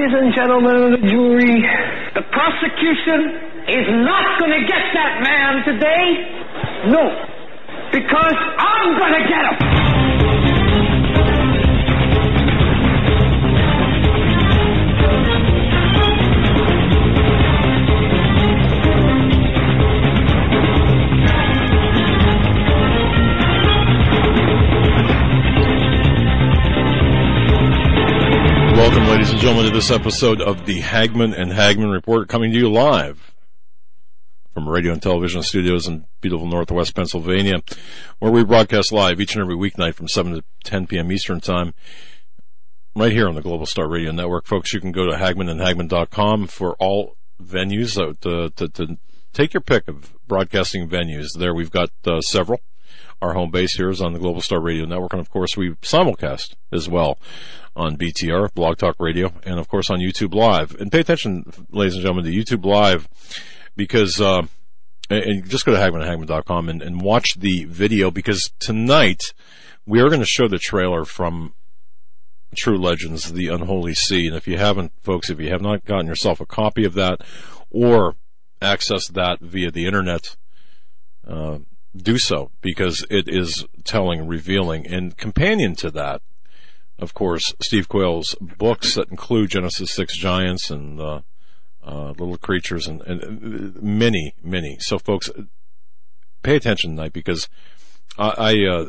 Ladies and gentlemen of the jury, the prosecution is not going to get that man today. No, because I'm going to get him. Welcome, ladies and gentlemen, to this episode of the Hagman and Hagman Report, coming to you live from radio and television studios in beautiful Northwest Pennsylvania, where we broadcast live each and every weeknight from 7 to 10 p.m. Eastern Time, right here on the Global Star Radio Network. Folks, you can go to hagmanandhagman.com for all venues to take your pick of broadcasting venues. There we've got several. Our home base here is on the Global Star Radio Network, and of course we simulcast as well on BTR, Blog Talk Radio, and of course on YouTube Live. And pay attention, ladies and gentlemen, to YouTube Live, because and just go to hagmanandhagman.com and watch the video, because tonight we are going to show the trailer from True Legends, The Unholy Sea. And if you haven't, folks, if you have not gotten yourself a copy of that or access that via the internet, do so, because it is telling, revealing, and companion to that, of course, Steve Quayle's books that include Genesis 6 Giants and Little Creatures and many, many. So, folks, pay attention tonight, because I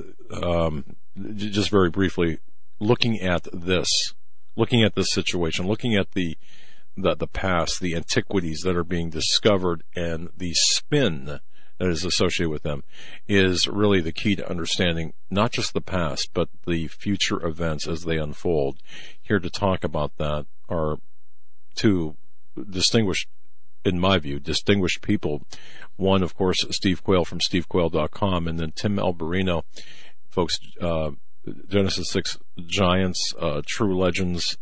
just very briefly, looking at this situation, looking at the past, the antiquities that are being discovered, and the spin that is associated with them, is really the key to understanding not just the past, but the future events as they unfold. Here to talk about that are two distinguished, in my view, distinguished people. One, of course, Steve Quayle from stevequayle.com, and then Tim Alberino. Folks, Genesis 6 Giants, True Legends.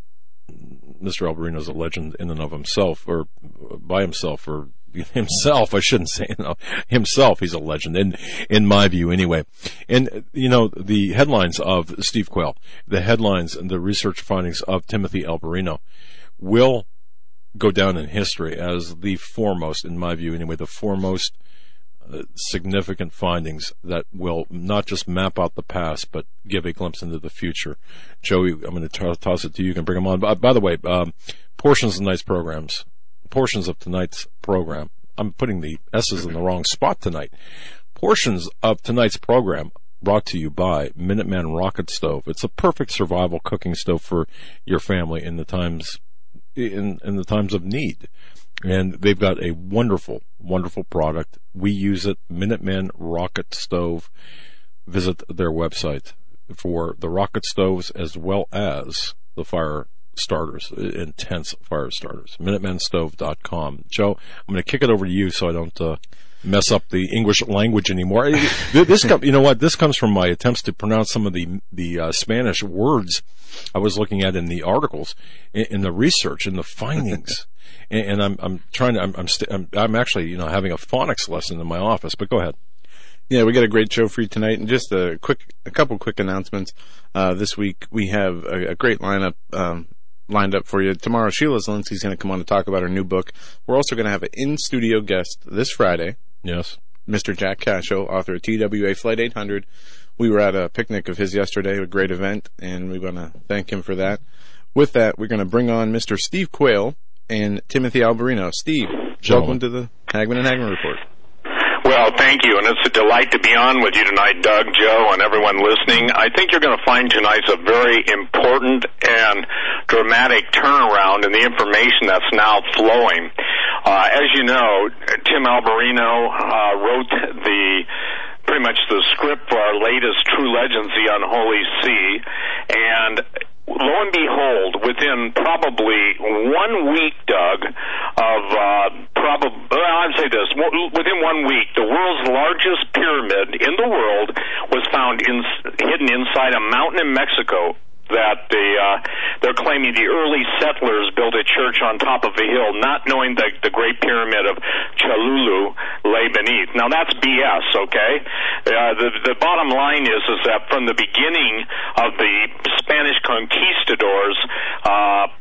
Mr. Alberino is a legend in and of himself, or by himself, or himself, I shouldn't say, himself, he's a legend, in my view anyway. And, the headlines of Steve Quayle, the headlines and the research findings of Timothy Alberino will go down in history as the foremost, in my view anyway, the foremost significant findings that will not just map out the past, but give a glimpse into the future. Joey, I'm going to toss it to you. You can bring them on. By the way, portions of tonight's program, I'm putting the S's in the wrong spot tonight. Portions of tonight's program brought to you by Minuteman Rocket Stove. It's a perfect survival cooking stove for your family in the times of need. And they've got a wonderful, wonderful product. We use it, Minuteman Rocket Stove. Visit their website for the rocket stoves as well as the fire starters, intense fire starters. MinutemanStove.com. Joe, I'm going to kick it over to you so I don't mess up the English language anymore. This comes from my attempts to pronounce some of the Spanish words I was looking at in the articles, in the research, in the findings. And I'm actually, having a phonics lesson in my office, but go ahead. Yeah, we got a great show for you tonight, and just a couple quick announcements. This week we have a great lineup lined up for you. Tomorrow, Sheila Zielinski's going to come on to talk about her new book. We're also going to have an in-studio guest this Friday. Yes. Mr. Jack Casho, author of TWA Flight 800. We were at a picnic of his yesterday, a great event, and we want to thank him for that. With that, we're going to bring on Mr. Steve Quayle and Timothy Alberino. Steve, welcome to the Hagman and Hagman Report. Well, thank you, and it's a delight to be on with you tonight, Doug, Joe, and everyone listening. I think you're going to find tonight's a very important and dramatic turnaround in the information that's now flowing. As you know, Tim Alberino wrote pretty much the script for our latest True Legends, The Unholy Sea, and lo and behold, within probably 1 week, Doug, I'd say this, within 1 week, the world's largest pyramid in the world was found hidden inside a mountain in Mexico that they're claiming the early settlers built a church on top of a hill, not knowing that the Great Pyramid of Cholula lay beneath. Now, that's BS, okay? The bottom line is that from the beginning of the Spanish conquistadors pillaging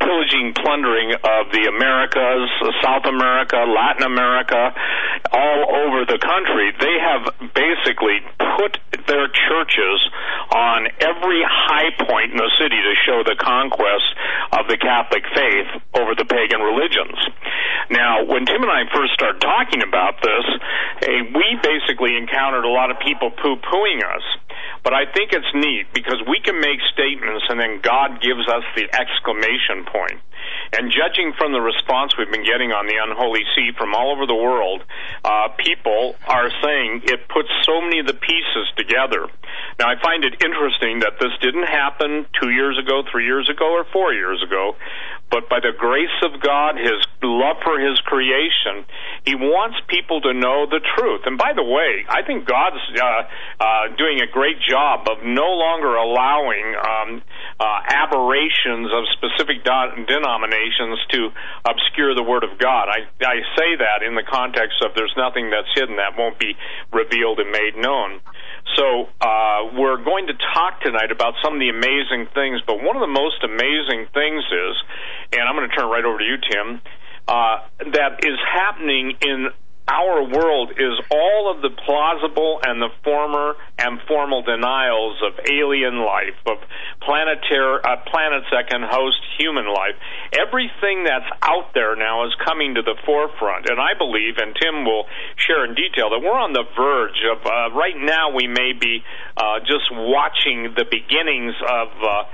raping, plundering of the Americas, South America, Latin America, all over the country. They have basically put their churches on every high point in the city to show the conquest of the Catholic faith over the pagan religions. Now, when Tim and I first started talking about this, we basically encountered a lot of people poo-pooing us. But I think it's neat because we can make statements and then God gives us the exclamation point. And judging from the response we've been getting on the Unholy See from all over the world, people are saying it puts so many of the pieces together. Now, I find it interesting that this didn't happen 2 years ago, 3 years ago, or 4 years ago, but by the grace of God, His love for His creation, He wants people to know the truth. And by the way, I think God's doing a great job of no longer allowing aberrations of specific denominations to obscure the Word of God. I say that in the context of there's nothing that's hidden that won't be revealed and made known. So we're going to talk tonight about some of the amazing things, but one of the most amazing things is, and I'm going to turn right over to you, Tim, that is happening in our world is all of the plausible and the former and formal denials of alien life, of planets that can host human life. Everything that's out there now is coming to the forefront, and I believe, and Tim will share in detail, that we're on the verge of, right now we may be just watching the beginnings of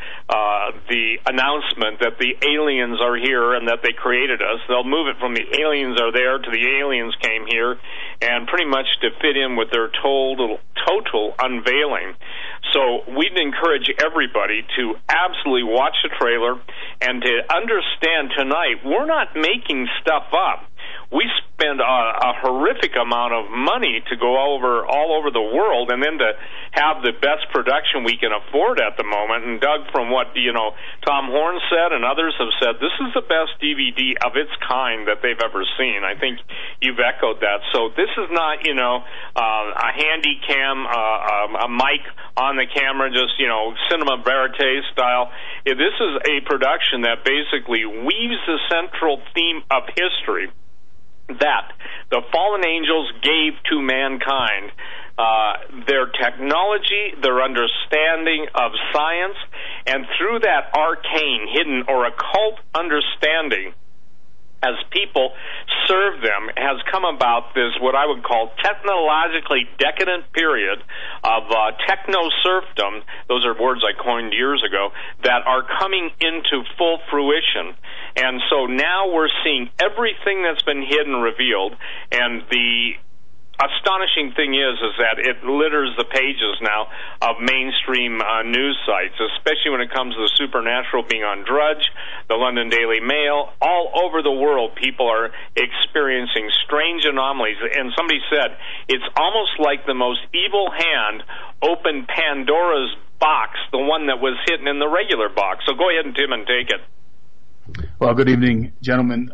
the announcement that the aliens are here and that they created us. They'll move it from the aliens are there to the aliens came here, and pretty much to fit in with their total unveiling. So we'd encourage everybody to absolutely watch the trailer and to understand tonight, we're not making stuff up. We spend a horrific amount of money to go all over the world, and then to have the best production we can afford at the moment. And Doug, from what Tom Horn said and others have said, this is the best DVD of its kind that they've ever seen. I think you've echoed that. So this is not a handy cam, a mic on the camera, just cinema verite style. This is a production that basically weaves the central theme of history that the fallen angels gave to mankind, their technology, their understanding of science, and through that arcane, hidden, or occult understanding, as people serve them, has come about this, what I would call, technologically decadent period of techno-serfdom. Those are words I coined years ago, that are coming into full fruition. And so now we're seeing everything that's been hidden revealed, and the astonishing thing is that it litters the pages now of mainstream news sites, especially when it comes to the supernatural being on Drudge, the London Daily Mail. All over the world, people are experiencing strange anomalies. And somebody said, it's almost like the most evil hand opened Pandora's box, the one that was hidden in the regular box. So go ahead, Tim, and take it. Well, good evening, gentlemen.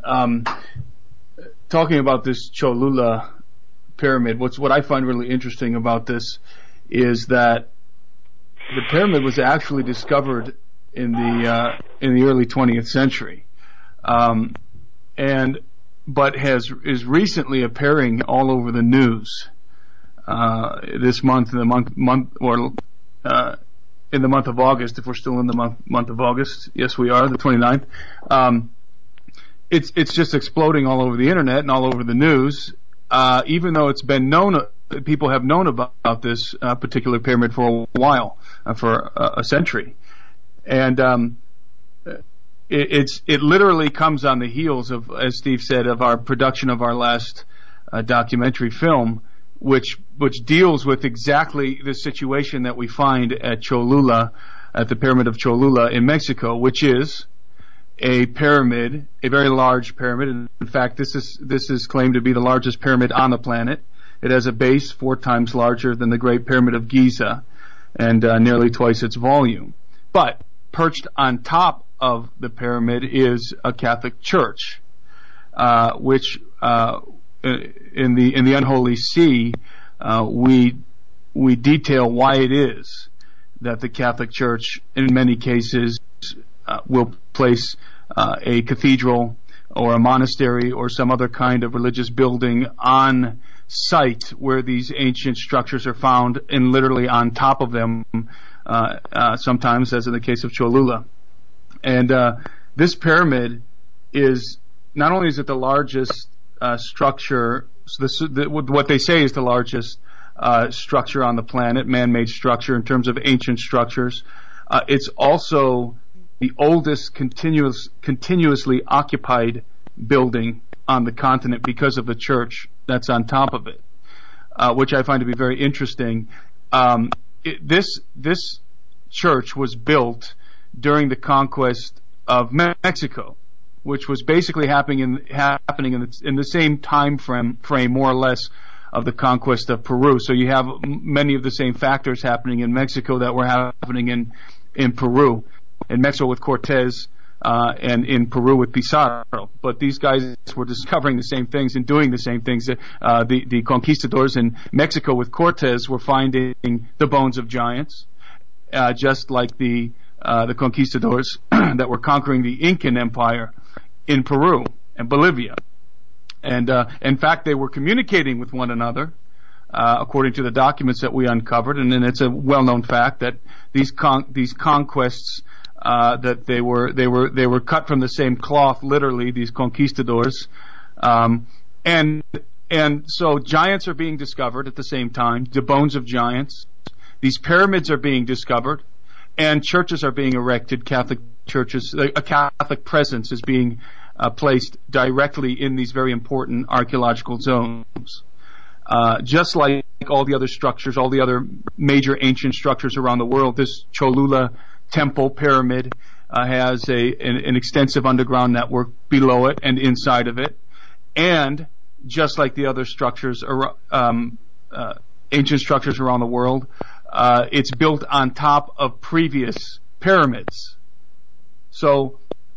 Talking about this Cholula pyramid, what I find really interesting about this is that the pyramid was actually discovered in the early 20th century, but is recently appearing all over the news this month, in the month of August, if we're still in the month of August. Yes, we are, the 29th. It's just exploding all over the internet and all over the news. Even though it's been known, people have known about this particular pyramid for a while, for a century, and it literally comes on the heels of, as Steve said, of our production of our last documentary film, which deals with exactly the situation that we find at Cholula, at the Pyramid of Cholula in Mexico, which is a pyramid, a very large pyramid. In fact, this is claimed to be the largest pyramid on the planet. It has a base 4 times larger than the Great Pyramid of Giza, and nearly twice its volume. But perched on top of the pyramid is a Catholic church, which in the Unholy See, we detail why it is that the Catholic Church, in many cases, will place a cathedral or a monastery or some other kind of religious building on site where these ancient structures are found, and literally on top of them, sometimes, as in the case of Cholula. And this pyramid is, not only is it the largest structure, what they say is the largest structure on the planet, man-made structure in terms of ancient structures, it's also the oldest continuously occupied building on the continent because of the church that's on top of it, which I find to be very interesting. This church was built during the conquest of Mexico, which was basically happening in the same time frame, more or less, of the conquest of Peru. So you have many of the same factors happening in Mexico that were happening in Peru. In Mexico with Cortez, and in Peru with Pizarro. But these guys were discovering the same things and doing the same things. The conquistadors in Mexico with Cortez were finding the bones of giants, just like the conquistadors that were conquering the Incan Empire in Peru and Bolivia. And in fact, they were communicating with one another, according to the documents that we uncovered. And then it's a well-known fact that these conquests, that they were cut from the same cloth, literally, these conquistadors. And so giants are being discovered at the same time, the bones of giants. These pyramids are being discovered, and churches are being erected, Catholic churches. A Catholic presence is being placed directly in these very important archaeological zones. Just like all the other structures, all the other major ancient structures around the world, this Cholula temple pyramid has an extensive underground network below it and inside of it. And just like the other structures, ancient structures around the world, it's built on top of previous pyramids. So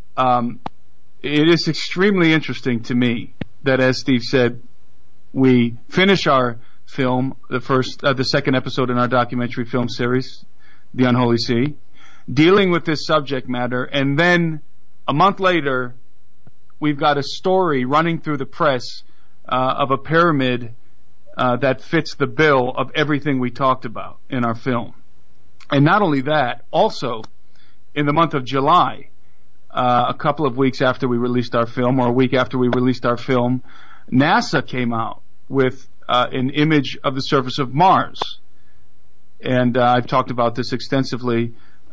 it is extremely interesting to me that, as Steve said, we finish our film, the second episode in our documentary film series, The Unholy Sea, dealing with this subject matter, and then a month later, we've got a story running through the press of a pyramid that fits the bill of everything we talked about in our film. And not only that, also in the month of July, a couple of weeks after we released our film, or a week after we released our film, NASA came out with an image of the surface of Mars. And I've talked about this extensively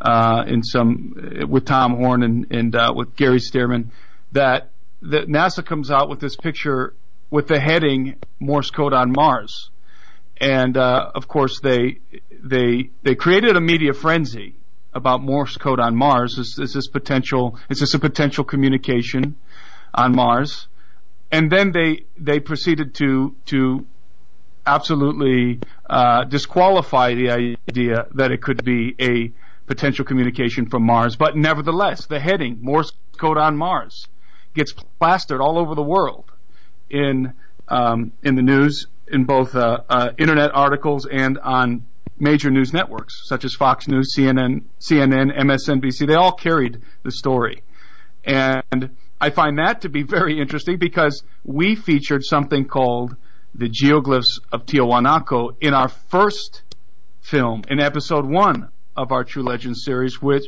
with Tom Horn and with Gary Stearman, that NASA comes out with this picture with the heading Morse code on Mars. And of course they created a media frenzy about Morse code on Mars. Is this a potential communication on Mars? And then they proceeded to absolutely disqualify the idea that it could be a potential communication from Mars. But nevertheless, the heading Morse code on Mars gets plastered all over the world in the news, in both internet articles and on major news networks such as Fox News, CNN, MSNBC. They all carried the story. And I find that to be very interesting because we featured something called the Geoglyphs of Tiwanaku in our first film, in episode 1 of our True Legends series, which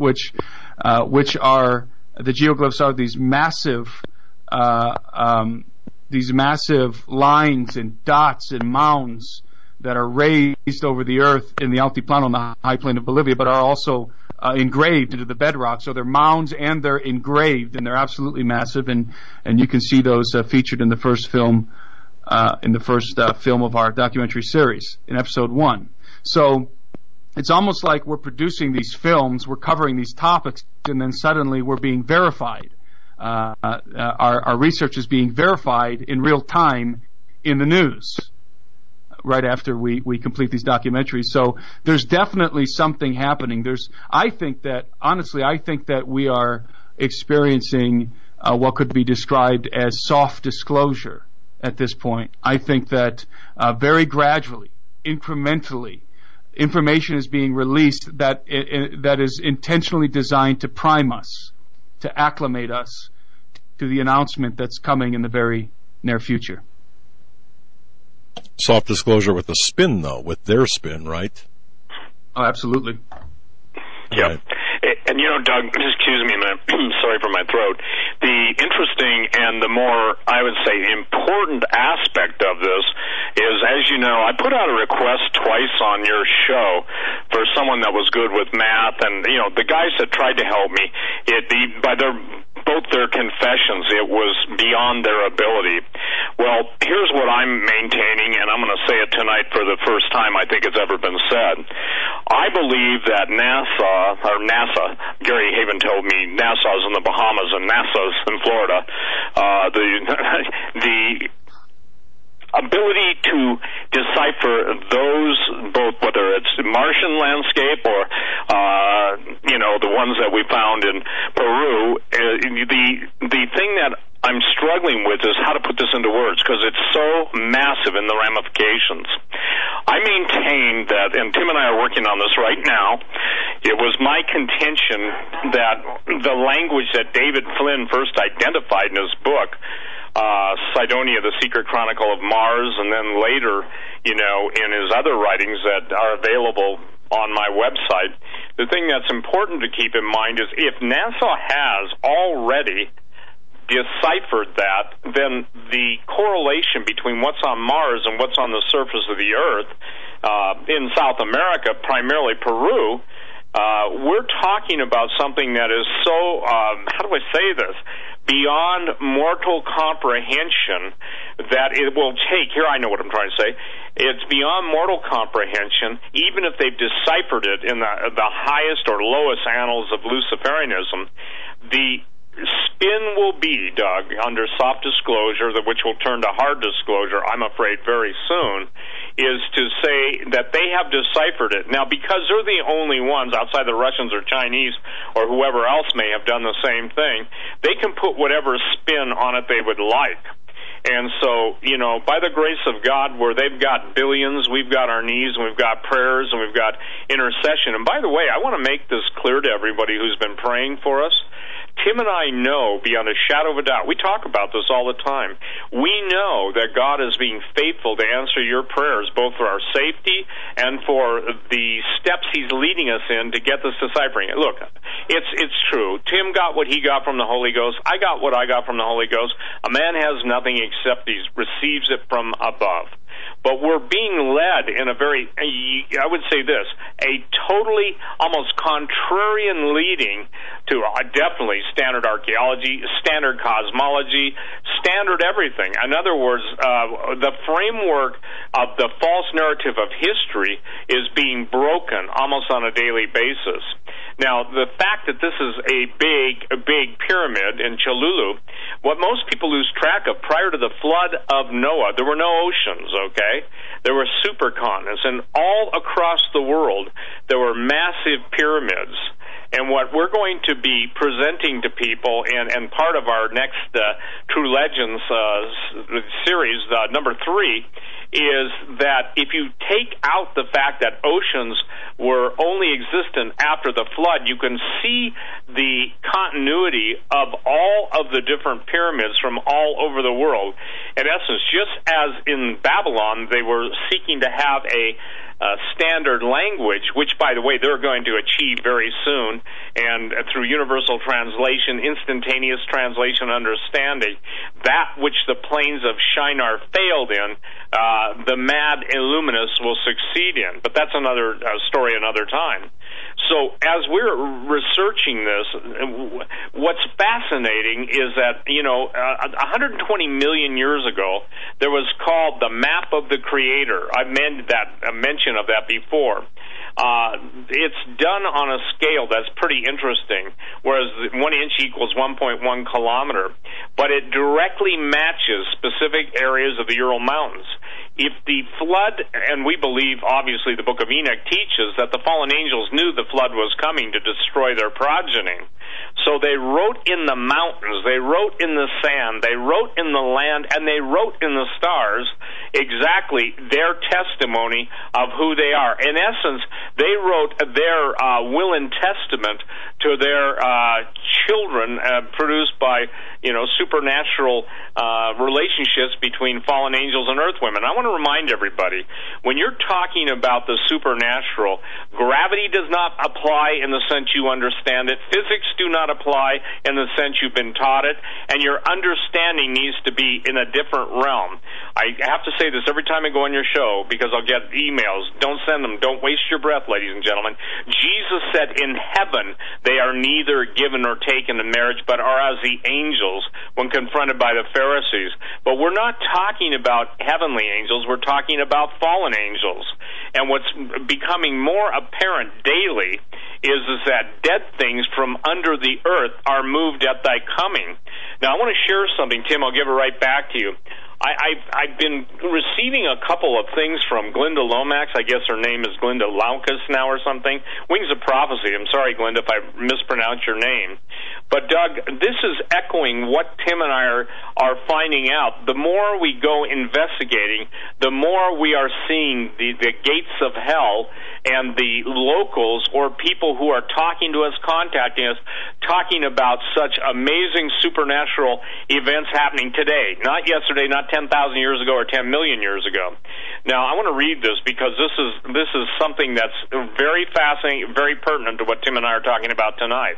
are the geoglyphs are these massive lines and dots and mounds that are raised over the earth in the Altiplano, on the high plain of Bolivia, but are also engraved into the bedrock. So they're mounds and they're engraved, and they're absolutely massive. And you can see those featured in the first film, film of our documentary series in episode 1. So it's almost like we're producing these films, we're covering these topics, and then suddenly we're being verified. Our research is being verified in real time in the news right after we complete these documentaries. So there's definitely something happening. I think that we are experiencing what could be described as soft disclosure at this point. I think that very gradually, incrementally, information is being released that is intentionally designed to prime us to acclimate us to the announcement that's coming in the very near future. Soft disclosure with a spin, though, with their spin, right? Oh, absolutely. Yeah. Right. And Doug, excuse me a minute. Sorry for my throat. The interesting and the more, I would say, important aspect of this is, as you know, I put out a request twice on your show for someone that was good with math, and the guys that tried to help me, by both their confessions, it was beyond their ability. Well, here's what I'm maintaining, and I'm going to say it tonight for the first time I think it's ever been said. I believe that NASA, Gary Haven told me NASA's in the Bahamas and NASA's in Florida, the ability to decipher those, both whether it's the Martian landscape or the ones that we found in Peru, the thing that I'm struggling with is how to put this into words, because it's so massive in the ramifications. I maintain that, and Tim and I are working on this right now, it was my contention that the language that David Flynn first identified in his book, Cydonia, the Secret Chronicle of Mars, and then later, in his other writings that are available on my website, the thing that's important to keep in mind is if NASA has already deciphered that, then the correlation between what's on Mars and what's on the surface of the Earth in South America, primarily Peru, we're talking about something that is so, how do I say this, beyond mortal comprehension that it will take, here I know what I'm trying to say, it's beyond mortal comprehension, even if they've deciphered it in the highest or lowest annals of Luciferianism. The spin will be, Doug, under soft disclosure, which will turn to hard disclosure, I'm afraid, very soon, is to say that they have deciphered it. Now, because they're the only ones, outside the Russians or Chinese or whoever else may have done the same thing, they can put whatever spin on it they would like. And so, by the grace of God, where they've got billions, we've got our knees, and we've got prayers, and we've got intercession. And by the way, I want to make this clear to everybody who's been praying for us. Tim and I know beyond a shadow of a doubt, we talk about this all the time, we know that God is being faithful to answer your prayers, both for our safety and for the steps He's leading us in to get this deciphering. Look, it's true. Tim got what he got from the Holy Ghost. I got what I got from the Holy Ghost. A man has nothing except he receives it from above. But we're being led in a very, I would say this, a totally, almost contrarian leading to definitely standard archaeology, standard cosmology, standard everything. In other words, the framework of the false narrative of history is being broken almost on a daily basis. Now, the fact that this is a big pyramid in Cholulu, what most people lose track of, prior to the flood of Noah, there were no oceans, okay? There were supercontinents, and all across the world, there were massive pyramids. And what we're going to be presenting to people, and part of our next True Legends series, number 3, is that if you take out the fact that oceans were only existent after the flood, you can see the continuity of all of the different pyramids from all over the world. In essence, just as in Babylon, they were seeking to have a standard language, which, by the way, they're going to achieve very soon, and through universal translation, instantaneous translation understanding, that which the plains of Shinar failed in, the mad Illuminists will succeed in. But that's another story another time. So as we're researching this, what's fascinating is that, 120 million years ago, there was called the Map of the Creator. I made a mention of that before. It's done on a scale that's pretty interesting, whereas 1 inch equals 1.1 kilometer, but it directly matches specific areas of the Ural Mountains. If the flood, and we believe, obviously, the book of Enoch teaches that the fallen angels knew the flood was coming to destroy their progeny. So they wrote in the mountains, they wrote in the sand, they wrote in the land, and they wrote in the stars exactly their testimony of who they are. In essence, they wrote their will and testament to their children produced by, supernatural relationships between fallen angels and earth women. I want to remind everybody, when you're talking about the supernatural, gravity does not apply in the sense you understand it. Physics do not apply in the sense you've been taught it, and your understanding needs to be in a different realm. I have to say this every time I go on your show because I'll get emails. Don't send them. Don't waste your breath, ladies and gentlemen. Jesus said in heaven they are neither given nor taken in marriage, but are as the angels when confronted by the Pharisees. But we're not talking about heavenly angels. We're talking about fallen angels. And what's becoming more apparent daily is that dead things from under the earth are moved at thy coming. Now, I want to share something, Tim. I'll give it right back to you. I've been receiving a couple of things from Glinda Lomax. I guess her name is Glinda Laukas now or something. Wings of Prophecy. I'm sorry, Glinda, if I mispronounced your name. But, Doug, this is echoing what Tim and I are finding out. The more we go investigating, the more we are seeing the gates of hell and the locals or people who are talking to us, contacting us, talking about such amazing supernatural events happening today. Not yesterday, not 10,000 years ago or 10 million years ago. Now, I want to read this because this is something that's very fascinating, very pertinent to what Tim and I are talking about tonight.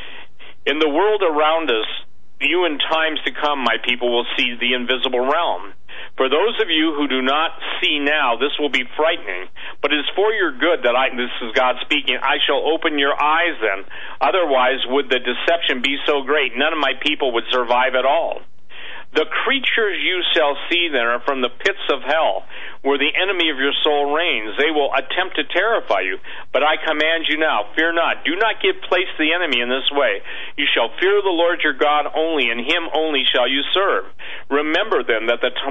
In the world around us, you in times to come, my people, will see the invisible realm. For those of you who do not see now, this will be frightening, but it is for your good that this is God speaking, I shall open your eyes then. Otherwise, would the deception be so great, none of my people would survive at all. The creatures you shall see then are from the pits of hell, where the enemy of your soul reigns. They will attempt to terrify you, but I command you now, fear not. Do not give place to the enemy in this way. You shall fear the Lord your God only, and him only shall you serve. Remember then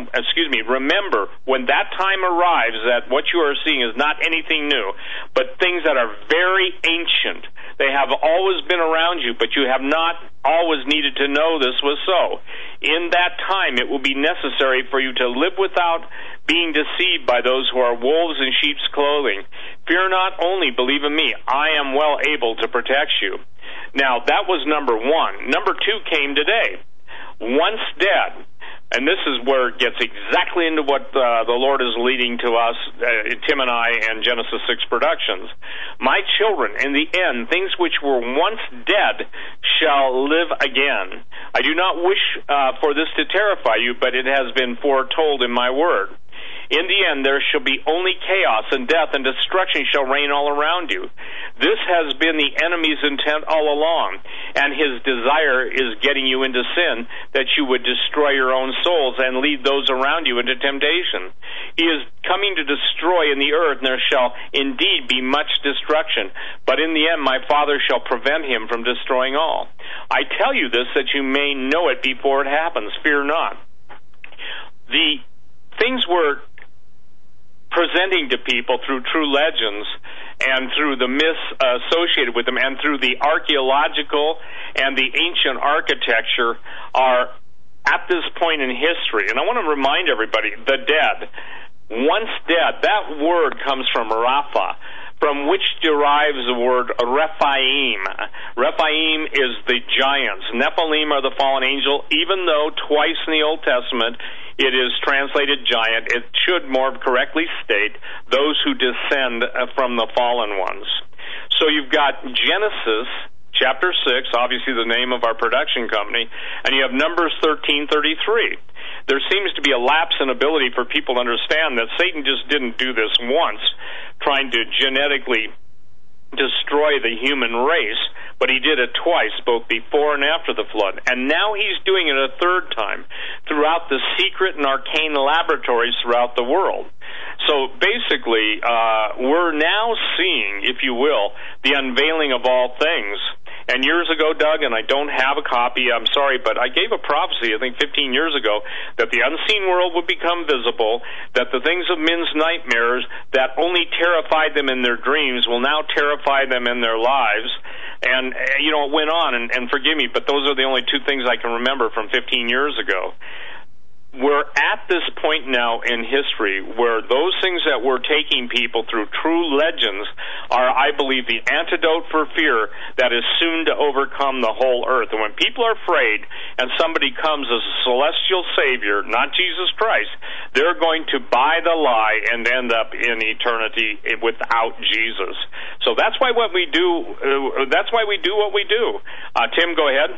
remember when that time arrives that what you are seeing is not anything new, but things that are very ancient. They have always been around you, but you have not always needed to know this was so. In that time, it will be necessary for you to live without being deceived by those who are wolves in sheep's clothing. Fear not only, believe in me, I am well able to protect you. Now, that was number one. Number two came today. Once dead. And this is where it gets exactly into what the Lord is leading to us, Tim and I, and Genesis 6 Productions. My children, in the end, things which were once dead shall live again. I do not wish for this to terrify you, but it has been foretold in my word. In the end, there shall be only chaos and death, and destruction shall reign all around you. This has been the enemy's intent all along, and his desire is getting you into sin, that you would destroy your own souls and lead those around you into temptation. He is coming to destroy in the earth, and there shall indeed be much destruction. But in the end, my Father shall prevent him from destroying all. I tell you this that you may know it before it happens. Fear not. The things we're presenting to people through true legends and through the myths associated with them and through the archaeological and the ancient architecture are at this point in history. And I want to remind everybody, the dead, once dead, that word comes from Rapha, from which derives the word Rephaim. Rephaim is the giants. Nephilim are the fallen angel. Even though twice in the Old Testament it is translated giant, it should more correctly state those who descend from the fallen ones. So you've got Genesis chapter 6, obviously the name of our production company, and you have Numbers 13:33. There seems to be a lapse in ability for people to understand that Satan just didn't do this once, trying to genetically destroy the human race, but he did it twice, both before and after the flood. And now he's doing it a third time throughout the secret and arcane laboratories throughout the world. So basically, we're now seeing, if you will, the unveiling of all things. And years ago, Doug, and I don't have a copy, I'm sorry, but I gave a prophecy, I think 15 years ago, that the unseen world would become visible, that the things of men's nightmares that only terrified them in their dreams will now terrify them in their lives. And, it went on, and forgive me, but those are the only two things I can remember from 15 years ago. We're at this point now in history where those things that we're taking people through true legends are, I believe, the antidote for fear that is soon to overcome the whole earth. And when people are afraid and somebody comes as a celestial savior, not Jesus Christ, they're going to buy the lie and end up in eternity without Jesus. So that's why what we do, that's why we do what we do. Tim, go ahead.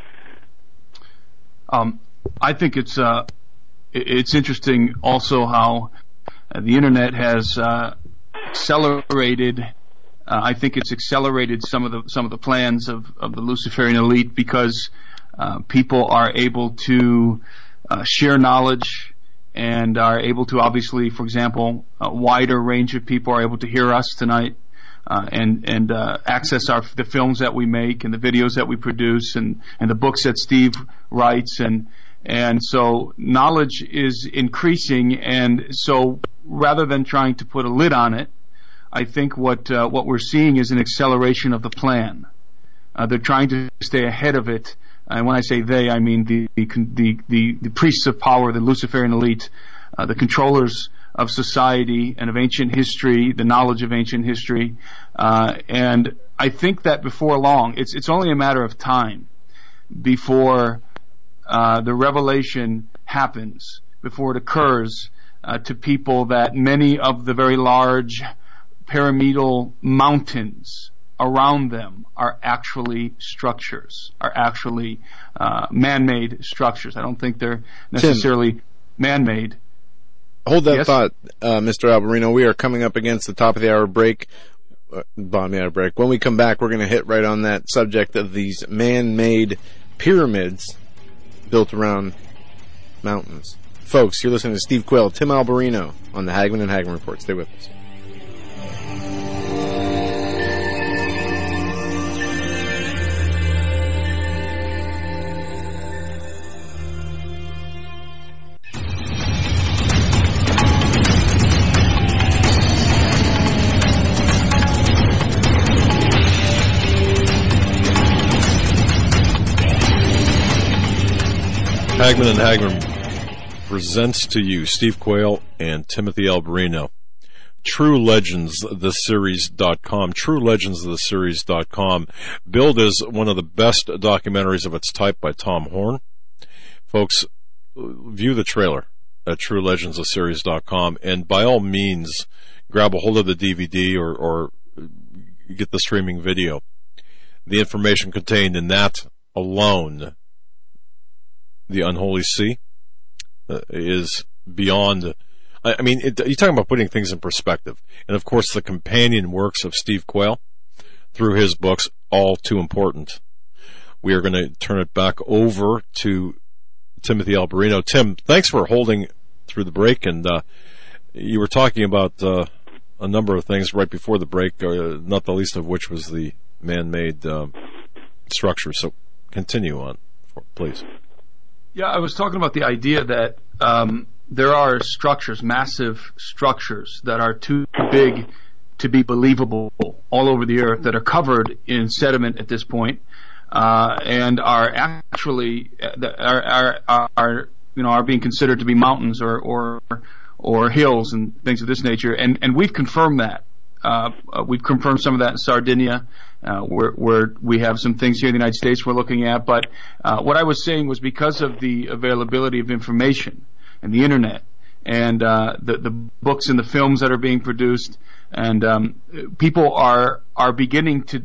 I think it's interesting also how the internet has accelerated. I think it's accelerated some of the plans of the Luciferian elite because people are able to share knowledge and are able to, obviously, for example, a wider range of people are able to hear us tonight and access the films that we make and the videos that we produce and the books that Steve writes and so knowledge is increasing, and so rather than trying to put a lid on it, I think what we're seeing is an acceleration of the plan. They're trying to stay ahead of it, and when I say they, I mean the priests of power, the Luciferian elite, the controllers of society and of ancient history, the knowledge of ancient history, and I think that before long, it's only a matter of time before the revelation happens, before it occurs to people that many of the very large pyramidal mountains around them are actually structures, are actually man-made structures. I don't think they're necessarily man-made. Hold that thought, Mr. Alberino. We are coming up against the top of the hour break. Bottom of the hour break. When we come back, we're going to hit right on that subject of these man-made pyramids built around mountains. Folks, you're listening to Steve Quayle, Tim Alberino on the Hagman and Hagman Report. Stay with us. Hagman and Hagman presents to you Steve Quayle and Timothy Alberino. TrueLegendsTheSeries.com. TrueLegendsTheSeries.com. Billed as one of the best documentaries of its type by Tom Horn. Folks, view the trailer at TrueLegendsTheSeries.com, and by all means, grab a hold of the DVD or get the streaming video. The information contained in that alone, the Unholy See, is beyond. I mean, you're talking about putting things in perspective. And of course, the companion works of Steve Quayle through his books, all too important. We are going to turn it back over to Timothy Alberino. Tim, thanks for holding through the break. And you were talking about a number of things right before the break, not the least of which was the man-made structure. So continue on, please. Yeah, I was talking about the idea that there are structures, massive structures, that are too big to be believable all over the earth, that are covered in sediment at this point, and are actually are being considered to be mountains or hills and things of this nature. And we've confirmed that. We've confirmed some of that in Sardinia, where we have some things here in the United States we're looking at. But what I was saying was because of the availability of information and the internet and the books and the films that are being produced, and people are beginning to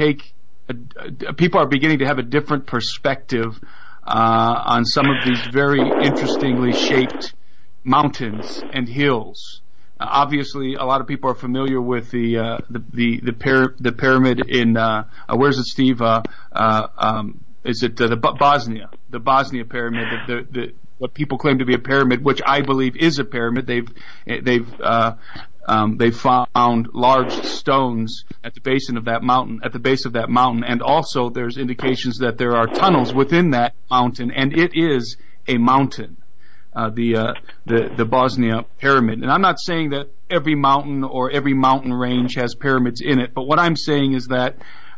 have a different perspective on some of these very interestingly shaped mountains and hills. Obviously, a lot of people are familiar with the pyramid in where's it, Steve? Is it the Bosnia pyramid? The what people claim to be a pyramid, which I believe is a pyramid. They've They found large stones at the base of that mountain, and also there's indications that there are tunnels within that mountain, and it is a mountain, the Bosnia Pyramid. And I'm not saying that every mountain or every mountain range has pyramids in it, but what I'm saying is that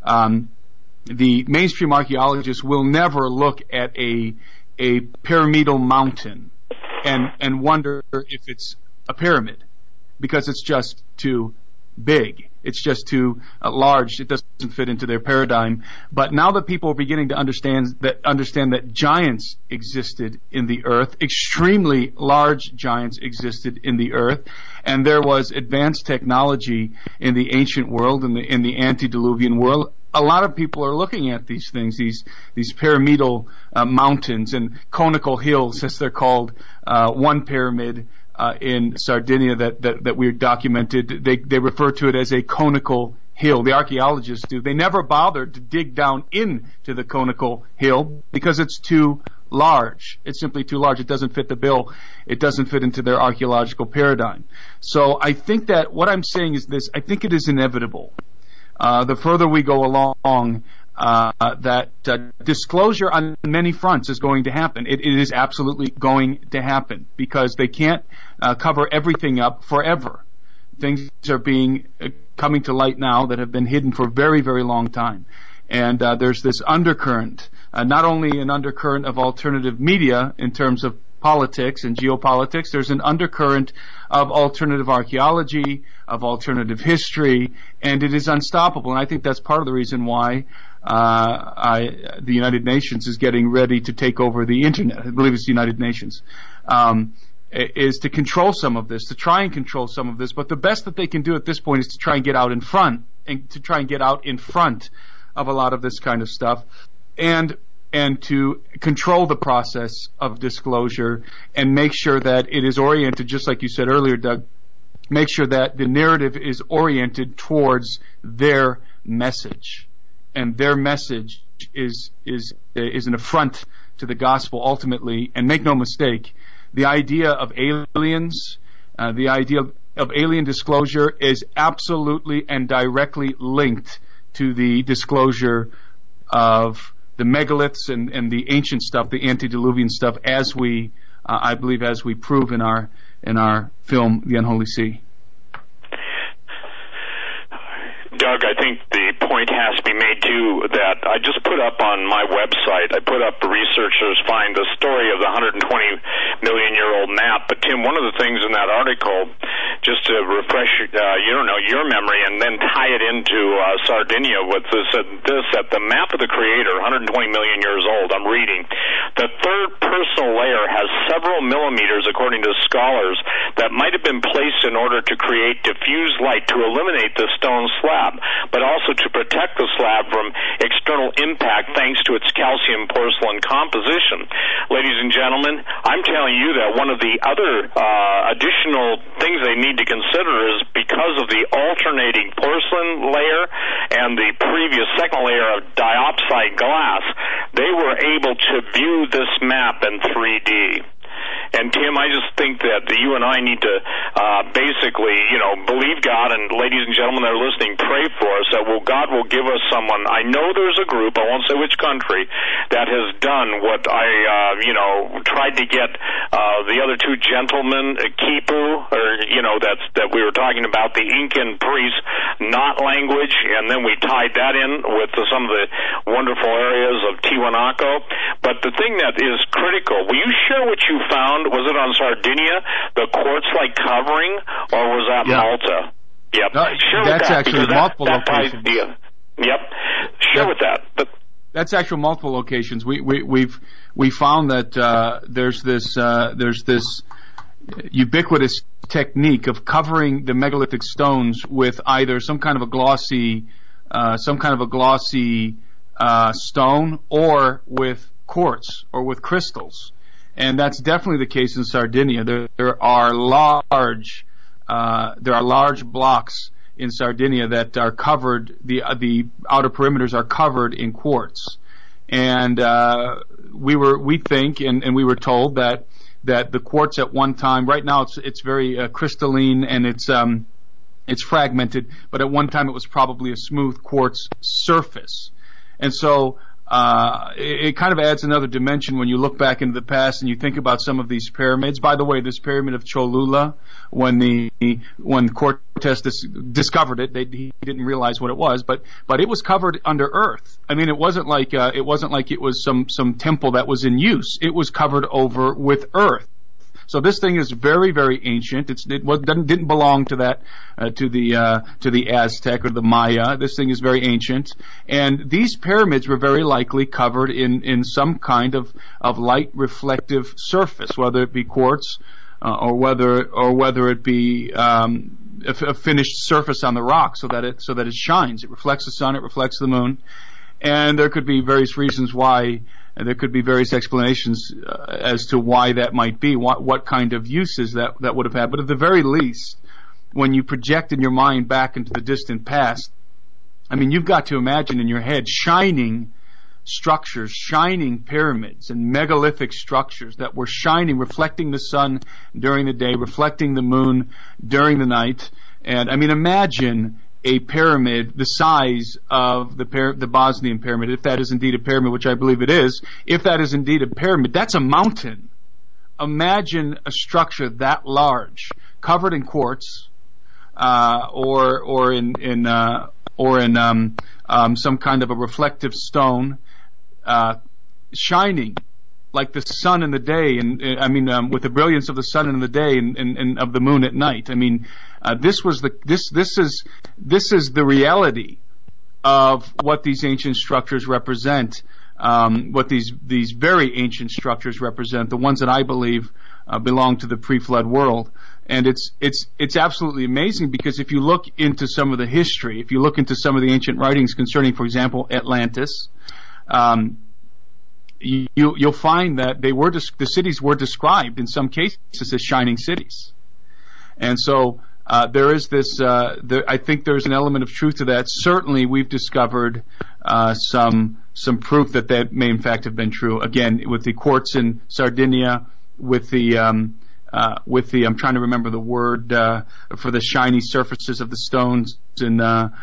the mainstream archaeologists will never look at a pyramidal mountain and wonder if it's a pyramid, because it's just too big. It's just too large. It doesn't fit into their paradigm. But now that people are beginning to understand that giants existed in the earth, extremely large giants existed in the earth, and there was advanced technology in the ancient world, in the antediluvian world, a lot of people are looking at these things, these pyramidal mountains and conical hills, as they're called. One pyramid in Sardinia that we documented, they refer to it as a conical hill. The archaeologists do. They never bothered to dig down into the conical hill because it's too large. It's simply too large. It doesn't fit the bill. It doesn't fit into their archaeological paradigm. So I think that what I'm saying is this: I think it is inevitable. The further we go along, that disclosure on many fronts is going to happen. It is absolutely going to happen because they can't cover everything up forever. Things are coming to light now that have been hidden for a very, very long time. And there's this undercurrent, not only an undercurrent of alternative media in terms of politics and geopolitics, there's an undercurrent of alternative archaeology, of alternative history, and it is unstoppable. And I think that's part of the reason why the United Nations is getting ready to take over the internet. I believe it's the United Nations. Is to control some of this, to try and control some of this. But the best that they can do at this point is to try and get out in front, of a lot of this kind of stuff, and to control the process of disclosure and make sure that it is oriented, just like you said earlier, Doug, make sure that the narrative is oriented towards their message. And their message is an affront to the gospel ultimately. And make no mistake, the idea of aliens, the idea of alien disclosure is absolutely and directly linked to the disclosure of the megaliths and the ancient stuff, the antediluvian stuff, as we, I believe, as we prove in our film, The Unholy Sea. Doug, I think the point has to be made too that I just put up on my website, I put up the researchers find the story of the 120 million year old map. But Tim, one of the things in that article, just to refresh your memory and then tie it into Sardinia with this, that the map of the Creator, 120 million years old, I'm reading, the third personal layer has several millimeters, according to scholars, that might have been placed in order to create diffuse light to eliminate the stone slab, but also to protect the slab from external impact thanks to its calcium porcelain composition. Ladies and gentlemen, I'm telling you that one of the other additional things they need to consider is because of the alternating porcelain layer and the previous second layer of diopside glass, they were able to view this map in 3D. And Tim, I just think that you and I need to basically, believe God, and ladies and gentlemen that are listening, pray for us that God will give us someone. I know there's a group, I won't say which country, that has done what I, tried to get the other two gentlemen, Kipu, that we were talking about, the Incan priest, not language, and then we tied that in with some of the wonderful areas of Tiwanaku. But the thing that is critical, will you share what you found? Was it on Sardinia, the quartz-like covering, or was that Malta? Yep. That's actually multiple locations. Yep. Share with that. But that's actual multiple locations. We found that there's this ubiquitous technique of covering the megalithic stones with either some kind of a glossy stone or with quartz or with crystals. And that's definitely the case in Sardinia. There are large blocks in Sardinia that are covered. The outer perimeters are covered in quartz, and we think and we were told that the quartz at one time, right now it's very crystalline and it's It's fragmented, but at one time it was probably a smooth quartz surface. And so it kind of adds another dimension when you look back into the past and you think about some of these pyramids. By the way, this pyramid of Cholula, when Cortez discovered it, he didn't realize what it was, but it was covered under earth. I mean, it wasn't like it was some temple that was in use. It was covered over with earth. So this thing is very, very ancient. It didn't belong to the Aztec or the Maya. This thing is very ancient, and these pyramids were very likely covered in some kind of light reflective surface, whether it be quartz or whether it be a finished surface on the rock, so that it shines. It reflects the sun. It reflects the moon, and there could be various reasons why. And there could be various explanations as to why that might be, what kind of uses that would have had. But at the very least, when you project in your mind back into the distant past, I mean, you've got to imagine in your head shining structures, shining pyramids and megalithic structures that were shining, reflecting the sun during the day, reflecting the moon during the night. And I mean, imagine a pyramid the size of the Bosnian pyramid, if that is indeed a pyramid, which I believe it is. If that is indeed a pyramid, that's a mountain. Imagine a structure that large, covered in quartz, or in some kind of a reflective stone, shining like the sun in the day, and with the brilliance of the sun in the day and of the moon at night. I mean, this is the reality of what these ancient structures represent. What these very ancient structures represent, the ones that I believe belong to the pre-flood world. And it's absolutely amazing, because if you look into some of the history, if you look into some of the ancient writings concerning, for example, Atlantis, you'll find that the cities were described in some cases as shining cities. And so there is this. I think there's an element of truth to that. Certainly, we've discovered some proof that may in fact have been true. Again, with the quartz in Sardinia, with the I'm trying to remember the word for the shiny surfaces of the stones in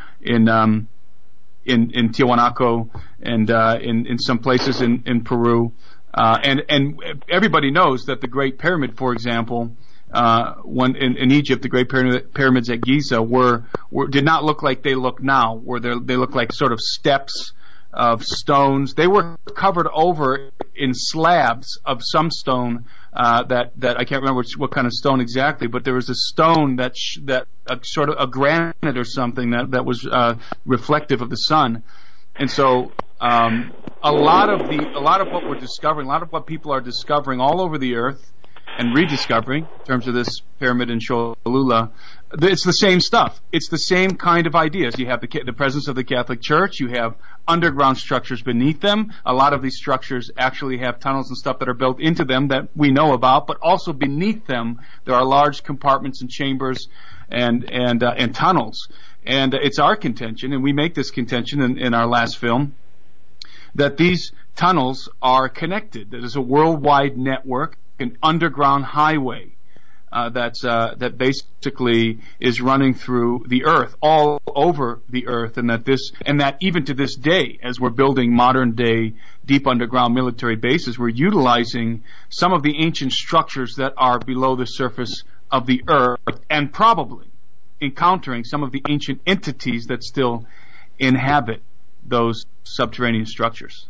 Tiwanaku and in some places in Peru, and everybody knows that the Great Pyramid, for example, when in Egypt, the Great Pyramids at Giza did not look like they look now, where they look like sort of steps of stones. They were covered over in slabs of some stone that I can't remember what kind of stone exactly, but there was a stone that sort of a granite or something that was reflective of the sun. And so a lot of what we're discovering, a lot of what people are discovering all over the earth and rediscovering in terms of this pyramid in Cholula, it's the same stuff. It's the same kind of ideas. You have the presence of the Catholic Church. You have underground structures beneath them. A lot of these structures actually have tunnels and stuff that are built into them that we know about, but also beneath them there are large compartments and chambers and tunnels. And it's our contention, and we make this contention in our last film, that these tunnels are connected. That is a worldwide network, an underground highway that basically is running through the earth, all over the earth, and that even to this day, as we're building modern day deep underground military bases, we're utilizing some of the ancient structures that are below the surface of the earth, and probably encountering some of the ancient entities that still inhabit those subterranean structures.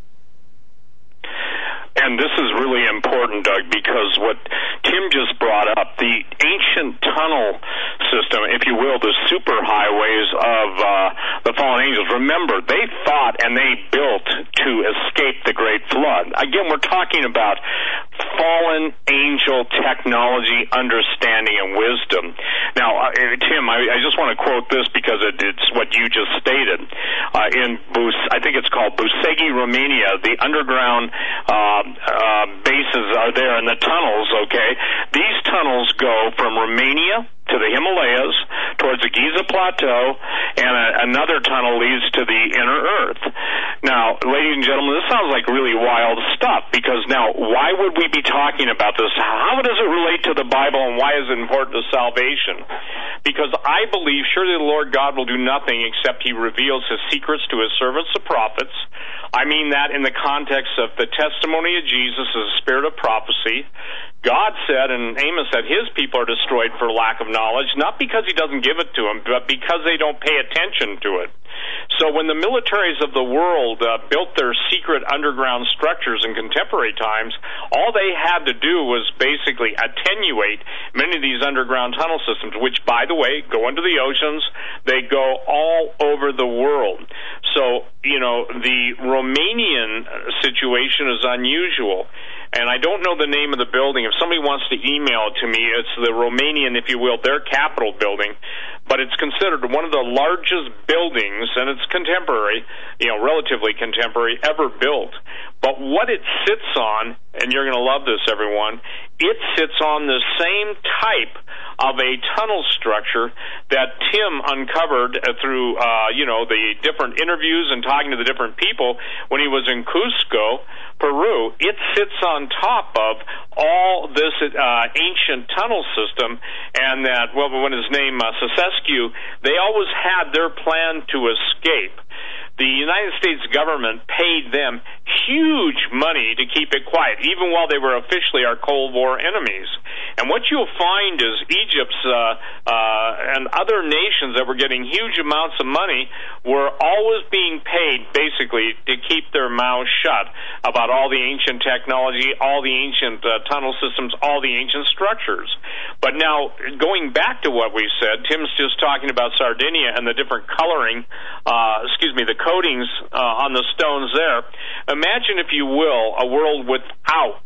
And this is really important, Doug, because what Tim just brought up, the ancient tunnel system, if you will, the superhighways of the fallen angels, remember, they fought and they built to escape the Great Flood. Again, we're talking about fallen angel technology, understanding, and wisdom. Now, Tim, I just want to quote this because it's what you just stated. I think it's called Busegi, Romania, the underground bases are there in the tunnels, okay? These tunnels go from Romania to the Himalayas, towards the Giza Plateau, and another tunnel leads to the inner Earth. Now, ladies and gentlemen, this sounds like really wild stuff, because now, why would we be talking about this? How does it relate to the Bible, and why is it important to salvation? Because I believe surely the Lord God will do nothing except He reveals His secrets to His servants, the prophets. I mean that in the context of the testimony of Jesus as a spirit of prophecy. God said, and Amos said, His people are destroyed for lack of knowledge, not because He doesn't give it to them, but because they don't pay attention to it. So when the militaries of the world built their secret underground structures in contemporary times, all they had to do was basically attenuate many of these underground tunnel systems, which, by the way, go into the oceans. They go all over the world. So, the Romanian situation is unusual. And I don't know the name of the building. If somebody wants to email it to me, it's the Romanian, if you will, their Capitol building. But it's considered one of the largest buildings, and it's contemporary, relatively contemporary, ever built. But what it sits on, and you're going to love this, everyone, it sits on the same type of a tunnel structure that Tim uncovered through, the different interviews and talking to the different people when he was in Cusco, Peru. It sits on top of all this ancient tunnel system, and that, when his name, Sesescu, they always had their plan to escape. The United States government paid them huge money to keep it quiet, even while they were officially our Cold War enemies. And what you'll find is Egypt's and other nations that were getting huge amounts of money were always being paid, basically, to keep their mouths shut about all the ancient technology, all the ancient tunnel systems, all the ancient structures. But now, going back to what we said, Tim's just talking about Sardinia and the different coloring, the coatings on the stones there. Imagine, if you will, a world without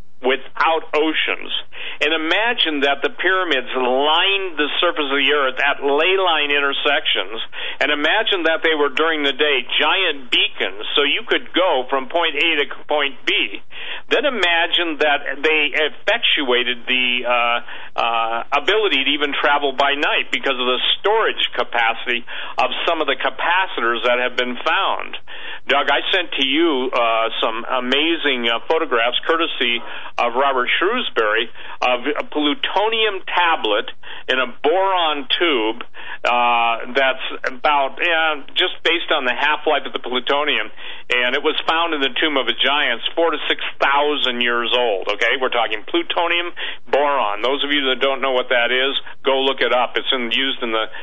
oceans. And imagine that the pyramids lined the surface of the earth at ley line intersections. And imagine that they were, during the day, giant beacons, so you could go from point A to point B. Then imagine that they effectuated the ability to even travel by night because of the storage capacity of some of the capacitors that have been found. Doug, I sent to you some amazing photographs, courtesy of Robert Shrewsbury, of a plutonium tablet in a boron tube that's about, just based on the half-life of the plutonium, and it was found in the tomb of a giant, 4,000 to 6,000 years old, okay? We're talking plutonium boron. Those of you that don't know what that is, go look it up. It's used in the,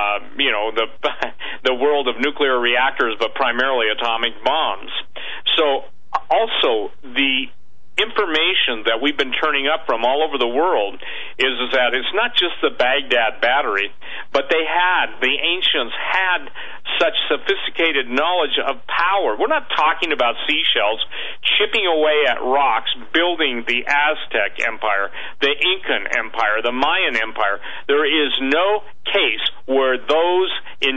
the world of nuclear reactors, but primarily atomic bombs. So, also, the information that we've been turning up from all over the world is that it's not just the Baghdad battery, but the ancients had such sophisticated knowledge of power. We're not talking about seashells chipping away at rocks, building the Aztec Empire, the Incan Empire, the Mayan Empire. There is no case where those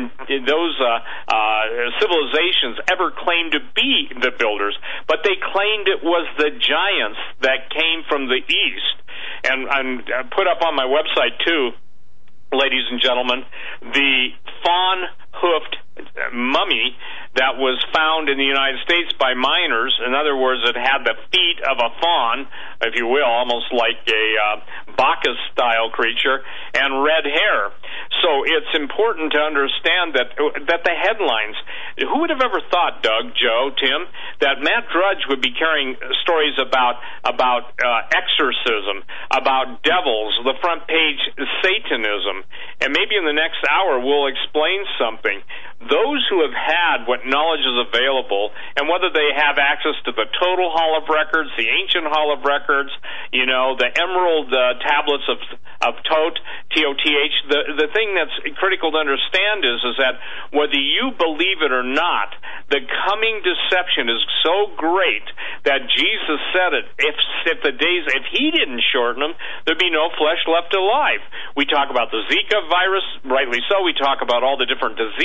civilizations ever claimed to be the builders, but they claimed it was the giants that came from the east. And put up on my website too, ladies and gentlemen, the fawn-hoofed mummy that was found in the United States by miners. In other words, it had the feet of a fawn, if you will, almost like a Bacchus-style creature, and red hair. So it's important to understand that the headlines, who would have ever thought, Doug, Joe, Tim, that Matt Drudge would be carrying stories about exorcism, about devils, the front page Satanism, and maybe in the next hour we'll explain something. Those who have had what knowledge is available, and whether they have access to the Total Hall of Records, the Ancient Hall of Records, the Emerald tablets of Tot, T-O-T-H, the thing that's critical to understand is that whether you believe it or not, the coming deception is so great that Jesus said it. If he didn't shorten them, there'd be no flesh left alive. We talk about the Zika virus, rightly so. We talk about all the different diseases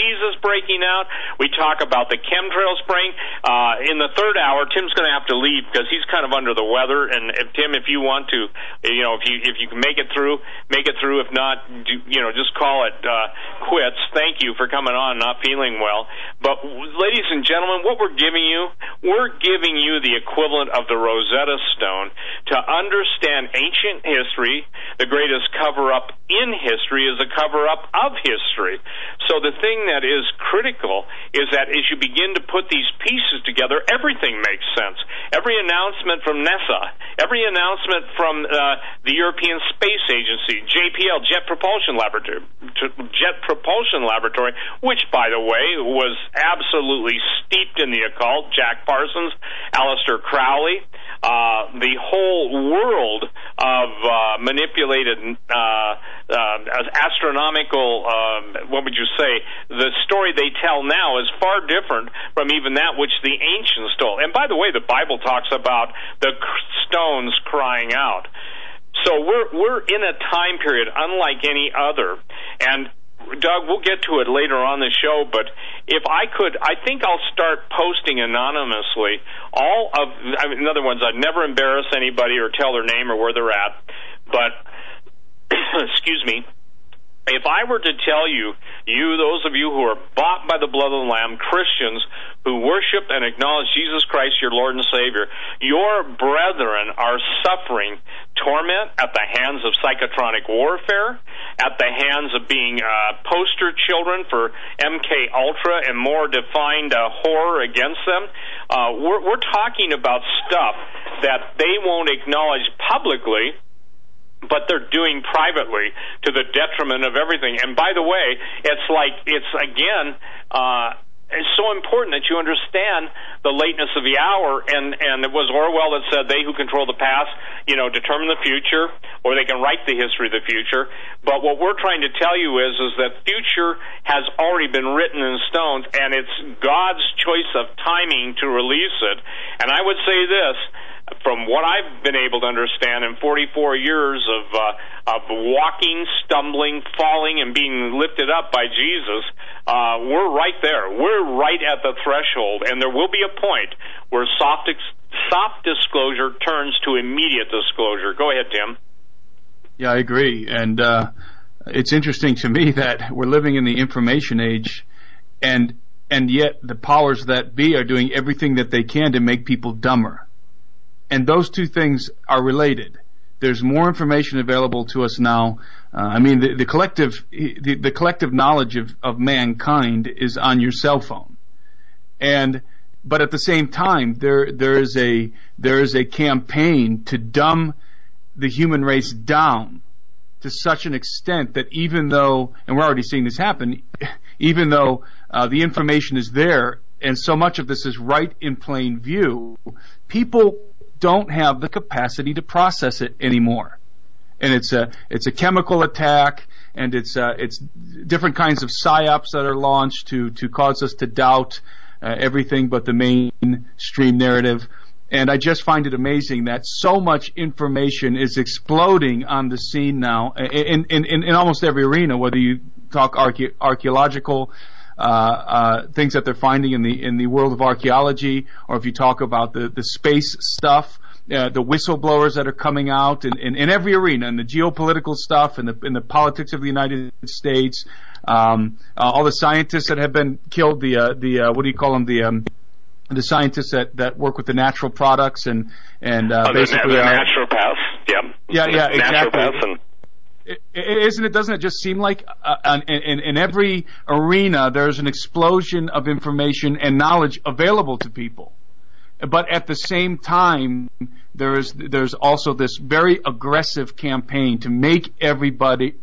breaking out. We talk about the chemtrail spraying. In the third hour, Tim's going to have to leave because he's kind of under the weather. And Tim, if you want to, if you can make it through, make it through. If not, just call it quits. Thank you for coming on, not feeling well. But ladies and gentlemen, what we're giving you the equivalent of the Rosetta Stone to understand ancient history. The greatest cover-up in history is a cover-up of history. So the thing that is critical is that as you begin to put these pieces together, everything makes sense. Every announcement from NASA, every announcement from the European Space Agency, JPL, Jet Propulsion Laboratory, which, by the way, was absolutely steeped in the occult, Jack Parsons, Aleister Crowley, the whole world of manipulated astronomical, what would you say, the story they tell now is far different from even that which the ancients told. And by the way, the Bible talks about the stones crying out. So we're in a time period unlike any other. And Doug, we'll get to it later on the show, but if I could, I think I'll start posting anonymously in other words, I'd never embarrass anybody or tell their name or where they're at, but, excuse me, if I were to tell you, those of you who are bought by the blood of the Lamb, Christians who worship and acknowledge Jesus Christ, your Lord and Savior, your brethren are suffering torment at the hands of psychotronic warfare, at the hands of being poster children for MK Ultra and more defined horror against them. We're talking about stuff that they won't acknowledge publicly, but they're doing privately to the detriment of everything. And by the way, it's so important that you understand the lateness of the hour, and it was Orwell that said they who control the past, determine the future, or they can write the history of the future. But what we're trying to tell you is that future has already been written in stone, and it's God's choice of timing to release it. And I would say this, from what I've been able to understand in 44 years of walking, stumbling, falling, and being lifted up by Jesus, we're right there. We're right at the threshold, and there will be a point where soft disclosure turns to immediate disclosure. Go ahead, Tim. Yeah, I agree. And it's interesting to me that we're living in the information age, and yet the powers that be are doing everything that they can to make people dumber. And those two things are related. There's more information available to us now. The collective knowledge of mankind is on your cell phone, but at the same time, there is a campaign to dumb the human race down to such an extent that even though, and we're already seeing this happen, even though the information is there and so much of this is right in plain view, people don't have the capacity to process it anymore. And it's a chemical attack, and it's different kinds of psyops that are launched to cause us to doubt everything but the mainstream narrative. And I just find it amazing that so much information is exploding on the scene now in almost every arena, whether you talk archaeological things that they're finding in the world of archaeology, or if you talk about the space stuff, the whistleblowers that are coming out in every arena, in the geopolitical stuff, in the politics of the United States, all the scientists that have been killed, the what do you call them, the scientists that work with the natural products and basically the naturopaths, yeah, exactly. Naturopaths Doesn't it just seem like in every arena there's an explosion of information and knowledge available to people, but at the same time there's also this very aggressive campaign to make everybody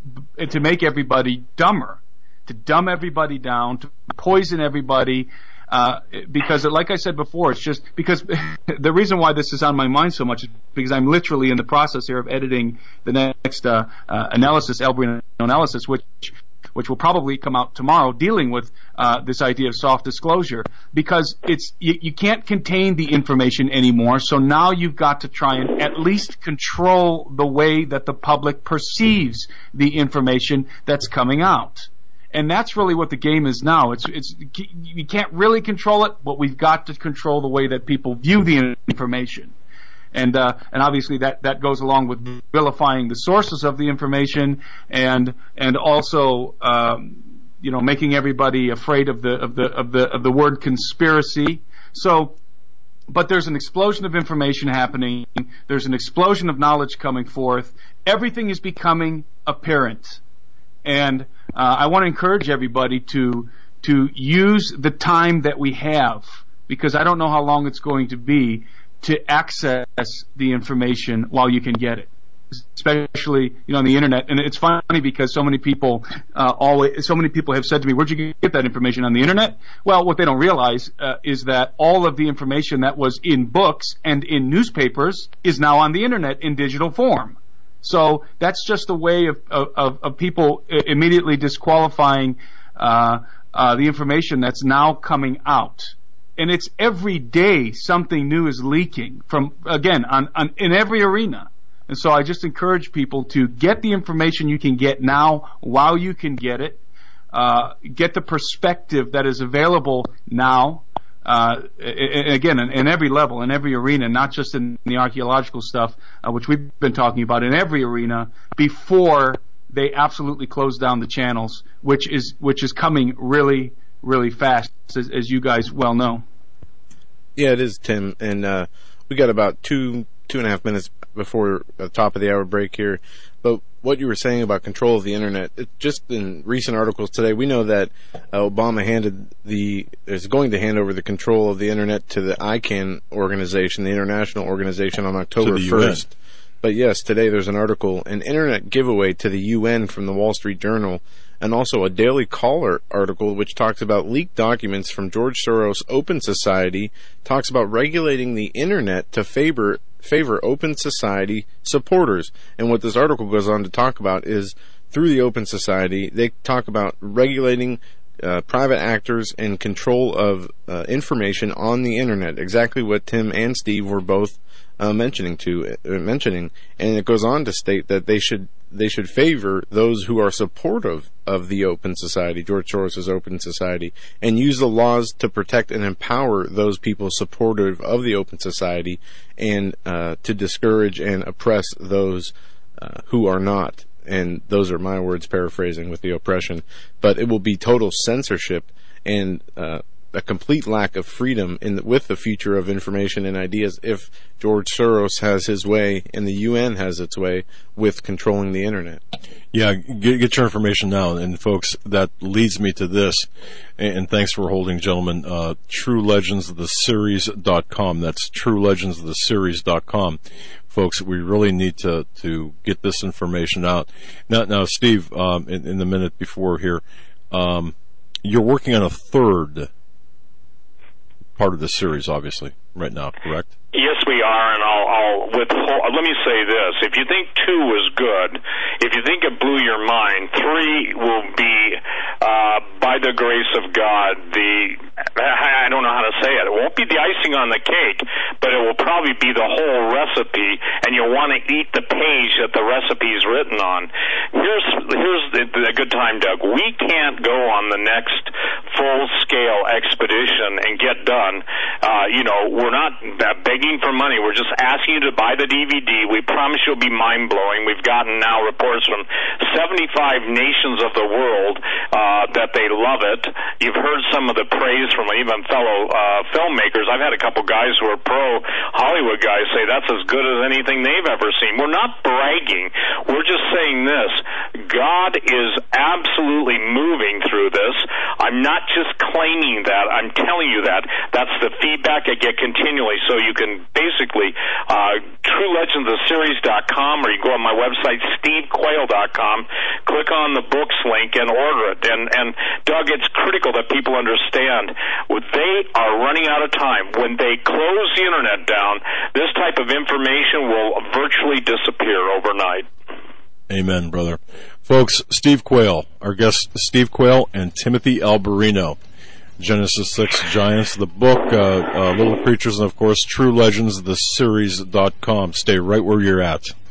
dumber, to dumb everybody down, to poison everybody. Because, like I said before, it's just because the reason why this is on my mind so much is because I'm literally in the process here of editing the next analysis, Albrian analysis, which will probably come out tomorrow, dealing with this idea of soft disclosure. Because you can't contain the information anymore, so now you've got to try and at least control the way that the public perceives the information that's coming out. And that's really what the game is now. It's you can't really control it, but we've got to control the way that people view the information. And obviously that goes along with vilifying the sources of the information and also making everybody afraid of the word conspiracy. So, but there's an explosion of information happening. There's an explosion of knowledge coming forth. Everything is becoming apparent. And I want to encourage everybody to use the time that we have, because I don't know how long it's going to be, to access the information while you can get it, especially on the internet. And it's funny because so many people have said to me, "Where'd you get that information on the internet?" Well, what they don't realize is that all of the information that was in books and in newspapers is now on the internet in digital form. So that's just a way of people immediately disqualifying the information that's now coming out. And it's every day something new is leaking from, again, in every arena. And so I just encourage people to get the information you can get now while you can get it. Get the perspective that is available now. Again, in every level, in every arena, not just in the archaeological stuff, which we've been talking about, in every arena, before they absolutely close down the channels, which is coming really, really fast, as you guys well know. Yeah, it is, Tim. And we got about two and a half minutes before the top of the hour break here. But what you were saying about control of the internet, just in recent articles today, we know that Obama is going to hand over the control of the internet to the ICANN organization, the international organization, on October 1st. But yes, today there's an article, an internet giveaway to the UN from the Wall Street Journal, and also a Daily Caller article which talks about leaked documents from George Soros' Open Society, talks about regulating the internet to favor Open Society supporters. And what this article goes on to talk about is, through the Open Society, they talk about regulating private actors and control of information on the internet, exactly what Tim and Steve were both mentioning. And it goes on to state that they should favor those who are supportive of the Open Society, George Soros' Open Society, and use the laws to protect and empower those people supportive of the Open Society, and to discourage and oppress those who are not. And those are my words paraphrasing with the oppression. But it will be total censorship and a complete lack of freedom with the future of information and ideas if George Soros has his way and the UN has its way with controlling the internet. Yeah, get your information now. And folks, that leads me to this. And thanks for holding, gentlemen. TrueLegendsTheSeries.com. That's TrueLegendsTheSeries.com. Folks, we really need to get this information out. Now, Steve, in the minute before here, you're working on a third part of the series, obviously, right now, correct? Yes, we are, and I'll withhold. Let me say this: if you think 2 was good, if you think it blew your mind, 3 will be, by the grace of God, I don't know how to say it. It won't be the icing on the cake, but it will probably be the whole recipe, and you'll want to eat the page that the recipe is written on. Here's the good time, Doug. We can't go on the next full-scale expedition and get done. We're not begging for money. We're just asking you to buy the DVD. We promise you'll be mind-blowing. We've gotten now reports from 75 nations of the world that they love it. You've heard some of the praise from even fellow filmmakers. I've had a couple guys who are pro-Hollywood guys say that's as good as anything they've ever seen. We're not bragging. We're just saying this. God is absolutely moving through this. I'm not just claiming that. I'm telling you that. That's the feedback I get continually. So you can basically TrueLegendsTheSeries.com, or you go on my website, SteveQuayle.com, click on the books link and order it. And Doug, it's critical that people understand they are running out of time. When they close the internet down, this type of information will virtually disappear overnight. Amen, brother. Folks, Steve Quayle, our guest Steve Quayle, and Timothy Alberino. Genesis 6 Giants, the book, Little Creatures, and of course, TrueLegendsTheSeries.com. Stay right where you're at.